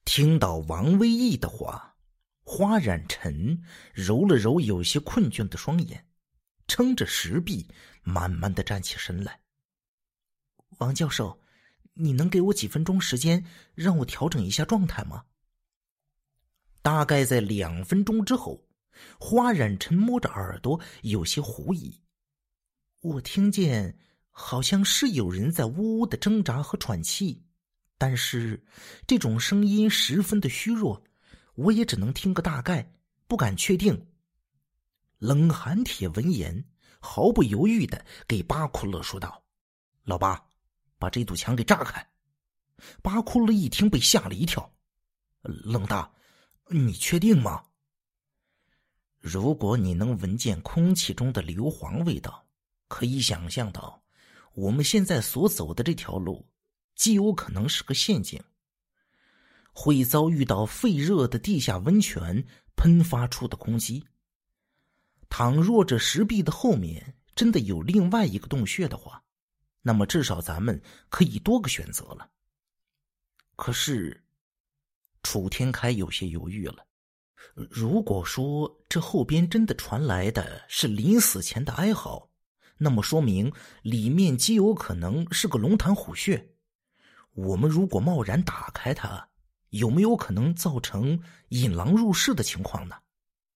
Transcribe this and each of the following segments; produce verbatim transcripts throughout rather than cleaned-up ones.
听到王威义的话，花染尘揉了揉有些困倦的双眼，撑着石壁慢慢地站起身来。王教授，你能给我几分钟时间让我调整一下状态吗？大概在两分钟之后，花染尘摸着耳朵有些狐疑，我听见好像是有人在呜呜的挣扎和喘气，但是这种声音十分的虚弱，我也只能听个大概，不敢确定。冷寒铁闻言毫不犹豫地给巴库勒说道：老八，把这堵墙给炸开。巴库勒一听被吓了一跳，冷大，你确定吗？如果你能闻见空气中的硫磺味道，可以想象到我们现在所走的这条路极有可能是个陷阱，会遭遇到沸热的地下温泉喷发出的攻击。倘若这石壁的后面真的有另外一个洞穴的话，那么至少咱们可以多个选择了。可是楚天开有些犹豫了，如果说这后边真的传来的是临死前的哀嚎，那么说明里面极有可能是个龙潭虎穴。我们如果贸然打开它，有没有可能造成引狼入室的情况呢？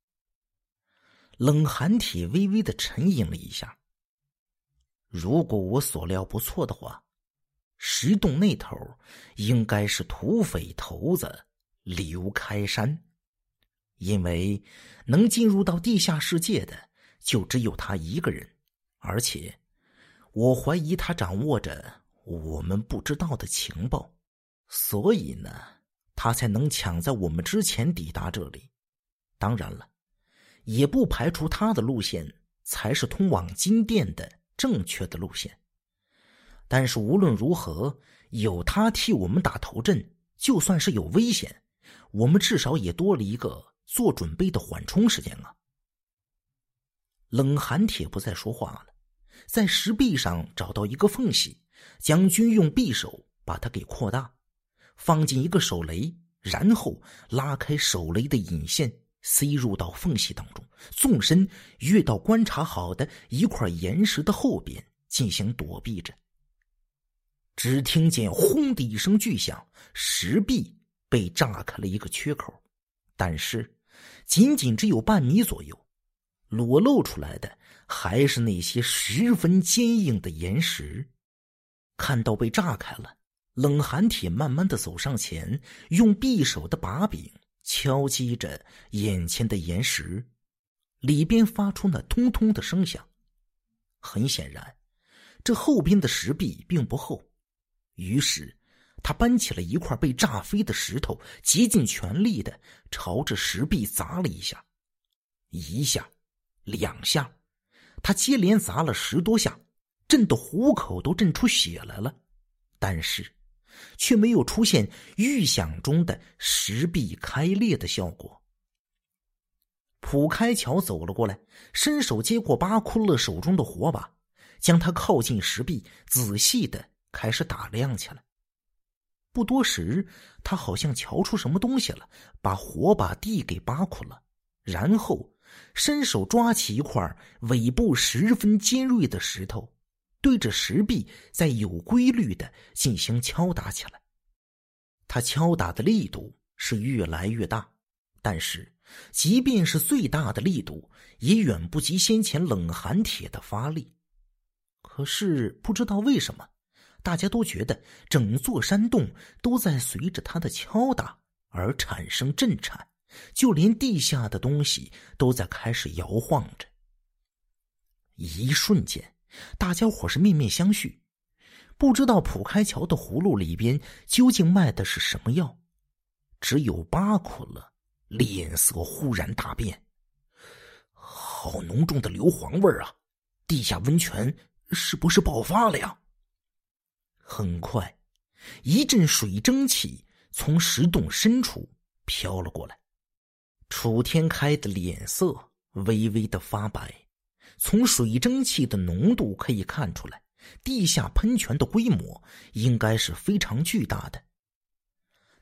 冷寒铁微微的沉吟了一下，如果我所料不错的话，石洞那头应该是土匪头子刘开山，因为能进入到地下世界的就只有他一个人，而且我怀疑他掌握着我们不知道的情报，所以呢，他才能抢在我们之前抵达这里。当然了，也不排除他的路线才是通往金殿的正确的路线。但是无论如何，有他替我们打头阵，就算是有危险，我们至少也多了一个做准备的缓冲时间啊。冷寒铁不再说话了，在石壁上找到一个缝隙，将军用匕首把它给扩大，放进一个手雷，然后拉开手雷的引线，塞入到缝隙当中，纵身跃到观察好的一块岩石的后边进行躲避着。只听见轰的一声巨响，石壁被炸开了一个缺口，但是仅仅只有半米左右，裸露出来的还是那些十分坚硬的岩石。看到被炸开了，冷寒铁慢慢的走上前，用匕首的把柄敲击着眼前的岩石，里边发出那通通的声响。很显然，这后边的石壁并不厚，于是他搬起了一块被炸飞的石头，竭尽全力的朝着石壁砸了一下。一下，两下，他接连砸了十多下，震得虎口都震出血来了，但是却没有出现预想中的石壁开裂的效果。普开桥走了过来，伸手接过巴库勒手中的火把，将它靠近石壁，仔细的开始打量起来。不多时，他好像瞧出什么东西了，把火把递给巴库勒，然后伸手抓起一块尾部十分尖锐的石头，对着石壁再有规律的进行敲打起来。他敲打的力度是越来越大，但是即便是最大的力度，也远不及先前冷寒铁的发力。可是不知道为什么，大家都觉得整座山洞都在随着他的敲打而产生震颤，就连地下的东西都在开始摇晃着。一瞬间，大家伙是面面相觑，不知道普开桥的葫芦里边究竟卖的是什么药。只有巴库勒脸色忽然大变，好浓重的硫磺味啊！地下温泉是不是爆发了呀？很快，一阵水蒸气从石洞深处飘了过来。楚天开的脸色微微的发白，从水蒸气的浓度可以看出来，地下喷泉的规模应该是非常巨大的。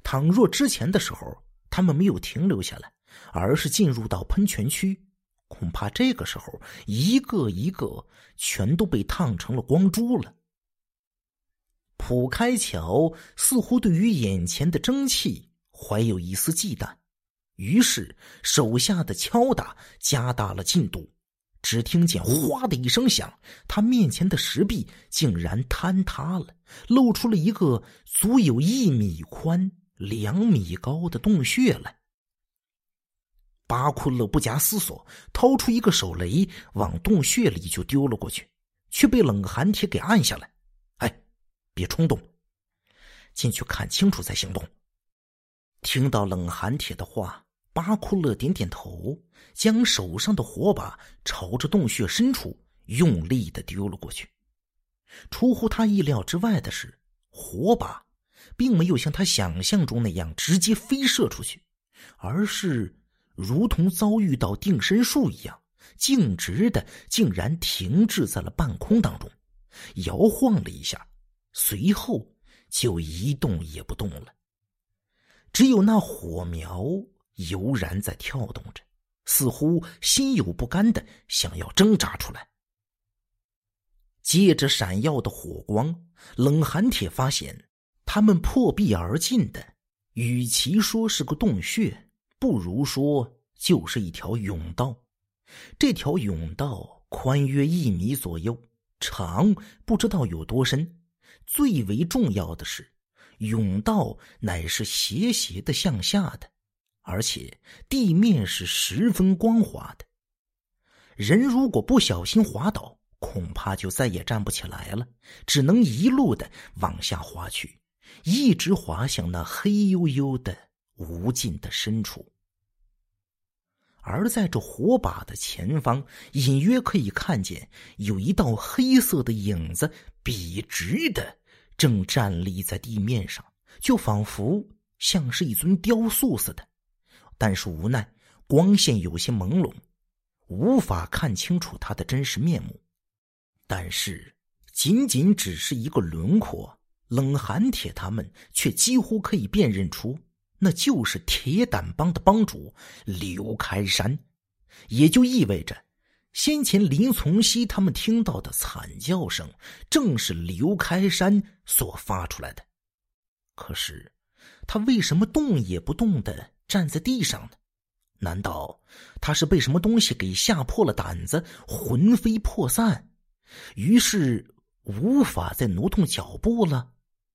倘若之前的时候他们没有停留下来，而是进入到喷泉区，恐怕这个时候一个一个全都被烫成了光珠了。普开桥似乎对于眼前的蒸汽怀有一丝忌惮，于是手下的敲打加大了进度。只听见哗的一声响，他面前的石壁竟然坍塌了，露出了一个足有一米宽两米高的洞穴来。巴库勒不假思索掏出一个手雷往洞穴里就丢了过去，却被冷寒铁给按下来。哎，别冲动，进去看清楚再行动。听到冷寒铁的话，巴库勒点点头，将手上的火把朝着洞穴深处用力地丢了过去。出乎他意料之外的是，火把并没有像他想象中那样直接飞射出去，而是如同遭遇到定身术一样，径直的竟然停滞在了半空当中，摇晃了一下，随后就一动也不动了。只有那火苗悠然在跳动着，似乎心有不甘的想要挣扎出来。借着闪耀的火光，冷寒铁发现他们破壁而进的，与其说是个洞穴，不如说就是一条甬道。这条甬道宽约一米左右，长不知道有多深。最为重要的是，甬道乃是斜斜的向下的，而且地面是十分光滑的。人如果不小心滑倒，恐怕就再也站不起来了，只能一路的往下滑去，一直滑向那黑黝黝的无尽的深处。而在这火把的前方，隐约可以看见有一道黑色的影子笔直的正站立在地面上，就仿佛像是一尊雕塑似的。但是无奈光线有些朦胧，无法看清楚他的真实面目。但是仅仅只是一个轮廓，冷寒铁他们却几乎可以辨认出，那就是铁胆帮的帮主刘开山。也就意味着先前林从熙他们听到的惨叫声正是刘开山所发出来的。可是他为什么动也不动地站在地上呢？难道他是被什么东西给吓破了胆子，魂飞魄散，于是无法再挪动脚步了？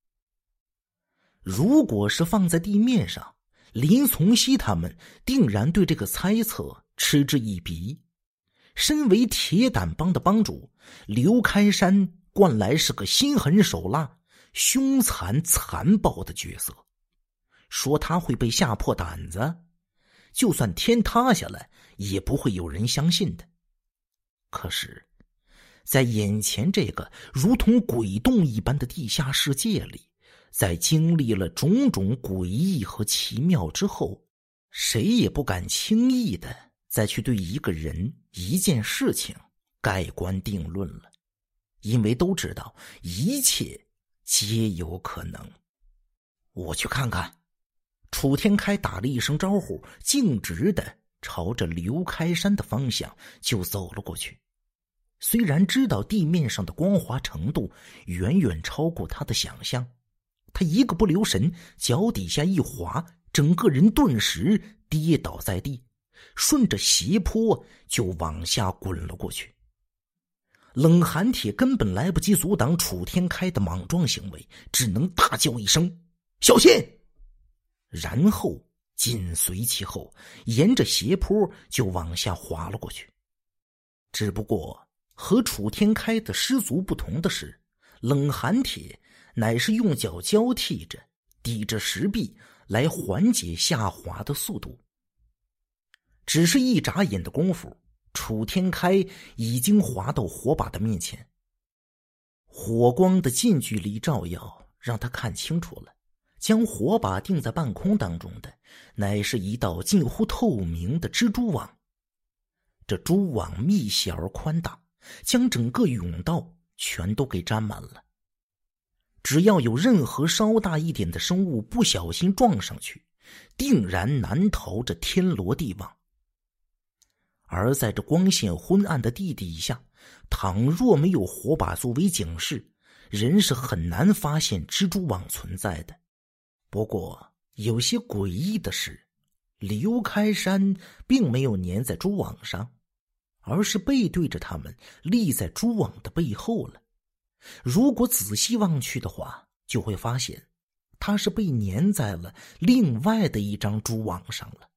如果是放在地面上，林从熙他们定然对这个猜测嗤之以鼻。身为铁胆帮的帮主，刘开山惯来是个心狠手辣、凶残残暴的角色，说他会被吓破胆子，就算天塌下来也不会有人相信的。可是在眼前这个如同鬼洞一般的地下世界里，在经历了种种诡异和奇妙之后，谁也不敢轻易的再去对一个人一件事情盖棺定论了，因为都知道一切皆有可能。我去看看。楚天开打了一声招呼，径直的朝着刘开山的方向就走了过去。虽然知道地面上的光滑程度远远超过他的想象，他一个不留神，脚底下一滑，整个人顿时跌倒在地，顺着斜坡就往下滚了过去。冷寒铁根本来不及阻挡楚天开的莽撞行为，只能大叫一声小心，然后紧随其后，沿着斜坡就往下滑了过去。只不过和楚天开的失足不同的是，冷寒铁乃是用脚交替着抵着石壁来缓解下滑的速度。只是一眨眼的功夫，楚天开已经滑到火把的面前。火光的近距离照耀让他看清楚了，将火把定在半空当中的乃是一道近乎透明的蜘蛛网。这蛛网密细而宽大，将整个甬道全都给沾满了。 只要有任何稍大一点的生物不小心撞上去，定然难逃这天罗地网。而在这光线昏暗的地底下，倘若没有火把作为警示，人是很难发现蜘蛛网存在的。不过有些诡异的是，刘开山并没有粘在蛛网上，而是背对着他们立在蛛网的背后了。如果仔细望去的话，就会发现他是被粘在了另外的一张蛛网上了。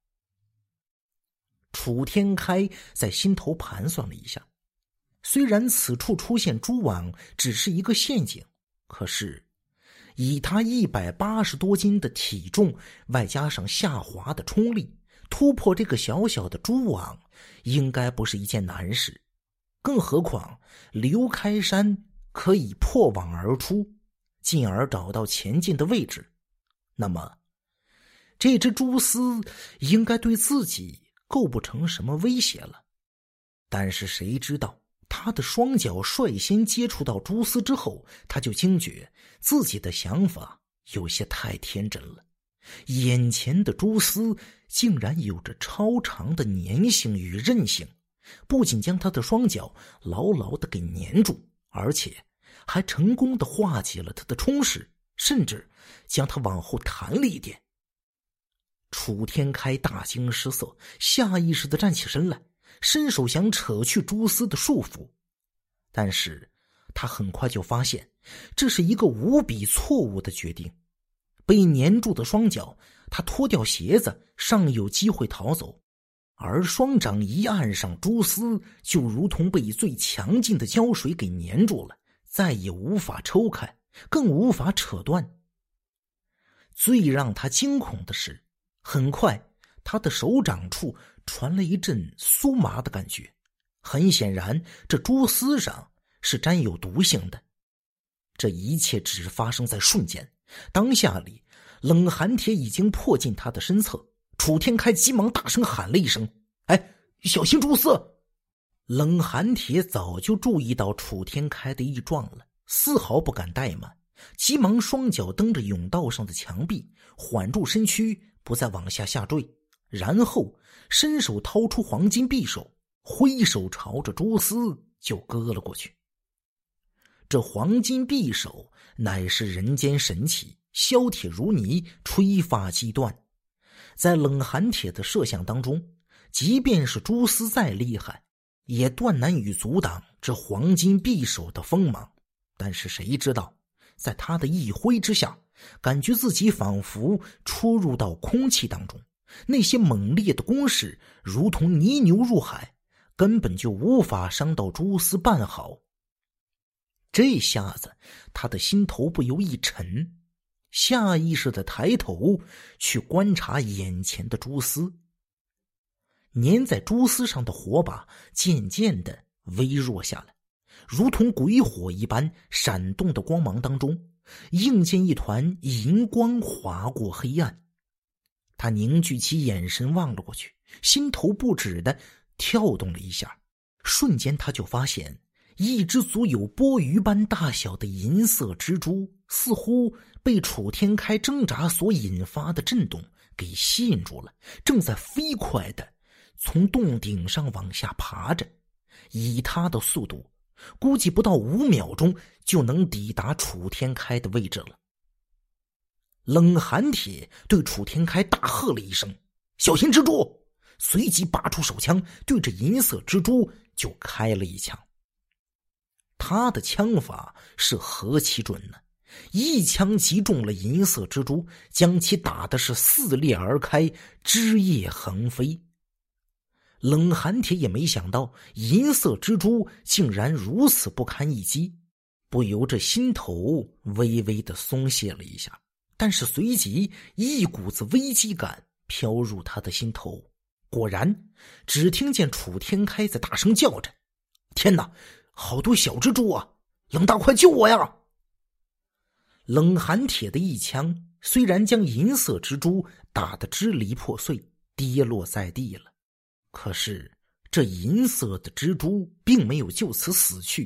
楚天开在心头盘算了一下，虽然此处出现蛛网只是一个陷阱，可是以他一百八十多斤的体重，外加上下滑的冲力，突破这个小小的蛛网应该不是一件难事。更何况刘开山可以破网而出，进而找到前进的位置，那么这只蛛丝应该对自己构不成什么威胁了。但是谁知道他的双脚率先接触到蛛丝之后，他就惊觉自己的想法有些太天真了。眼前的蛛丝竟然有着超长的粘性与韧性，不仅将他的双脚牢牢地给粘住，而且还成功地化解了他的冲势，甚至将他往后弹了一点。楚天开大惊失色，下意识地站起身来，伸手想扯去蛛丝的束缚，但是他很快就发现这是一个无比错误的决定。被粘住的双脚，他脱掉鞋子尚有机会逃走，而双掌一按上蛛丝，就如同被最强劲的胶水给粘住了，再也无法抽开，更无法扯断。最让他惊恐的是，很快他的手掌处传来一阵酥麻的感觉，很显然这蛛丝上是沾有毒性的。这一切只发生在瞬间，当下里冷寒铁已经迫近他的身侧。楚天开急忙大声喊了一声：哎，小心蛛丝！冷寒铁早就注意到楚天开的异状了，丝毫不敢怠慢，急忙双脚蹬着甬道上的墙壁，缓住身躯，不再往下下坠，然后伸手掏出黄金匕首，挥手朝着蛛丝就割了过去。这黄金匕首乃是人间神器，削铁如泥，吹发即断。在冷寒铁的设想当中，即便是蛛丝再厉害，也断难以阻挡这黄金匕首的锋芒。但是谁知道，在他的一挥之下，感觉自己仿佛出入到空气当中，那些猛烈的攻势如同泥牛入海，根本就无法伤到蛛丝半毫。这下子他的心头不由一沉，下意识地抬头去观察眼前的蛛丝。粘在蛛丝上的火把渐渐地微弱下来，如同鬼火一般闪动的光芒当中，映见一团银光划过黑暗。他凝聚起眼神望了过去，心头不止地跳动了一下，瞬间他就发现一只足有钵盂般大小的银色蜘蛛似乎被楚天开挣扎所引发的震动给吸引住了，正在飞快地从洞顶上往下爬着。以他的速度，估计不到五秒钟就能抵达楚天开的位置了。冷寒铁对楚天开大喝了一声：小心蜘蛛！随即拔出手枪，对着银色蜘蛛就开了一枪。他的枪法是何其准呢，一枪击中了银色蜘蛛，将其打的是撕裂而开，枝叶横飞。冷寒铁也没想到银色蜘蛛竟然如此不堪一击，不由这心头微微的松懈了一下，但是随即一股子危机感飘入他的心头。果然，只听见楚天开在大声叫着：天哪，好多小蜘蛛啊！冷大，快救我呀！冷寒铁的一枪虽然将银色蜘蛛打得支离破碎，跌落在地了，可是这银色的蜘蛛并没有就此死去，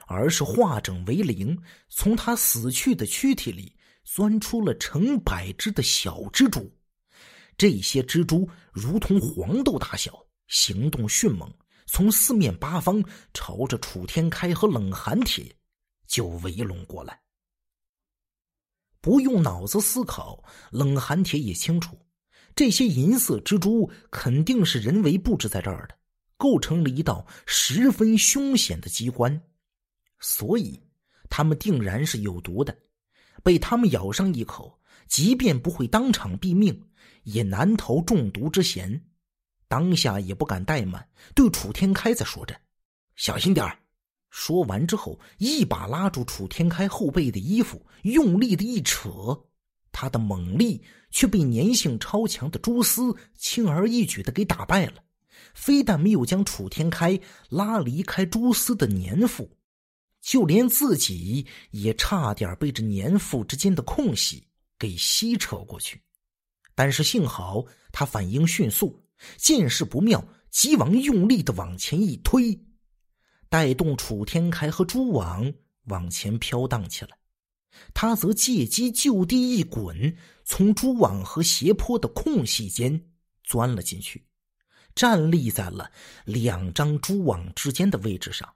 而是化整为零，从他死去的躯体里钻出了成百只的小蜘蛛。这些蜘蛛如同黄豆大小，行动迅猛，从四面八方朝着楚天开和冷寒铁就围拢过来。不用脑子思考，冷寒铁也清楚，这些银色蜘蛛肯定是人为布置在这儿的，构成了一道十分凶险的机关，所以它们定然是有毒的。被它们咬上一口，即便不会当场毙命，也难逃中毒之嫌。当下也不敢怠慢，对楚天开在说着：“小心点儿。”说完之后，一把拉住楚天开后背的衣服，用力的一扯，他的猛力却被粘性超强的蛛丝轻而易举的给打败了。非但没有将楚天开拉离开蛛丝的粘附，就连自己也差点被这粘附之间的空隙给吸扯过去。但是幸好他反应迅速，见势不妙，急忙用力的往前一推，带动楚天开和蛛网往前飘荡起来。他则借机就地一滚，从蛛网和斜坡的空隙间钻了进去，站立在了两张蛛网之间的位置上。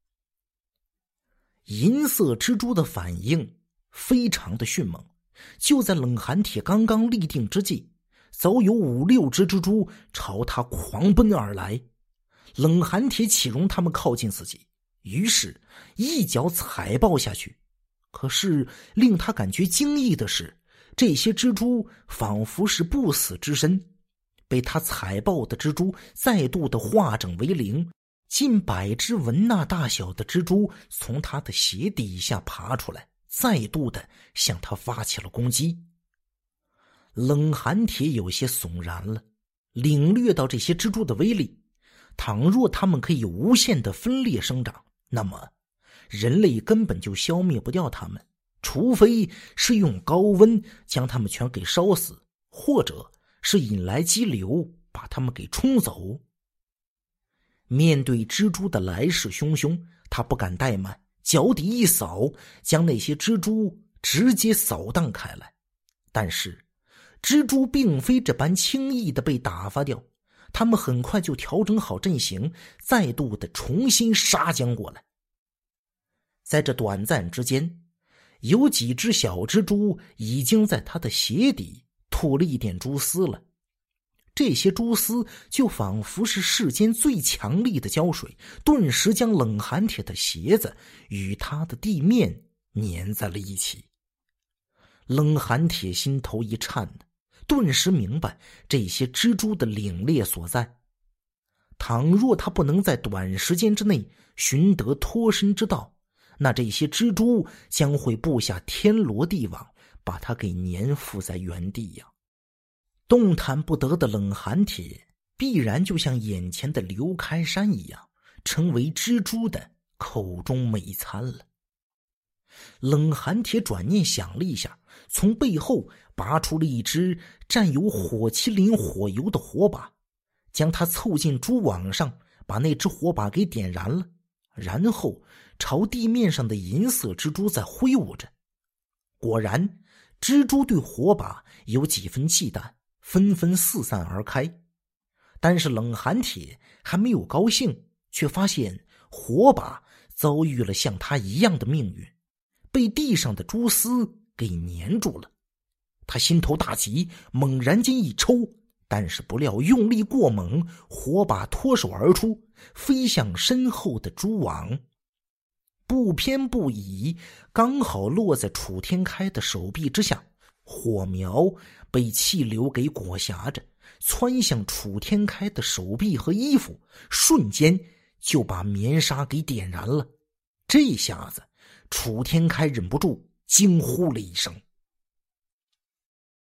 银色蜘蛛的反应非常的迅猛，就在冷寒铁刚刚立定之际，早有五六只蜘蛛朝他狂奔而来。冷寒铁岂容他们靠近自己，于是一脚踩爆下去。可是令他感觉惊异的是，这些蜘蛛仿佛是不死之身，被他踩爆的蜘蛛再度的化整为零，近百只蚊蜡大小的蜘蛛从他的鞋底下爬出来，再度的向他发起了攻击。冷寒铁有些悚然了，领略到这些蜘蛛的威力，倘若它们可以无限的分裂生长，那么人类根本就消灭不掉它们，除非是用高温将它们全给烧死，或者是引来激流把它们给冲走。面对蜘蛛的来势汹汹，他不敢怠慢，脚底一扫，将那些蜘蛛直接扫荡开来。但是蜘蛛并非这般轻易的被打发掉，他们很快就调整好阵型，再度的重新杀将过来。在这短暂之间，有几只小蜘蛛已经在他的鞋底吐了一点蛛丝了。这些蛛丝就仿佛是世间最强力的胶水，顿时将冷寒铁的鞋子与他的地面粘在了一起。冷寒铁心头一颤，顿时明白这些蜘蛛的凛冽所在。倘若他不能在短时间之内寻得脱身之道，那这些蜘蛛将会布下天罗地网，把他给粘附在原地呀。动弹不得的冷寒铁必然就像眼前的刘开山一样，成为蜘蛛的口中美餐了。冷寒铁转念想了一下，从背后拔出了一只沾有火麒麟火油的火把，将它凑近蛛网上，把那只火把给点燃了，然后朝地面上的银色蜘蛛在挥舞着。果然，蜘蛛对火把有几分忌惮，纷纷四散而开。但是冷寒铁还没有高兴，却发现火把遭遇了像他一样的命运，被地上的蛛丝给粘住了。他心头大急，猛然间一抽，但是不料用力过猛，火把脱手而出，飞向身后的蛛网。不偏不倚，刚好落在楚天开的手臂之下，火苗被气流给裹挟着，窜向楚天开的手臂和衣服，瞬间就把棉纱给点燃了。这下子楚天开忍不住惊呼了一声。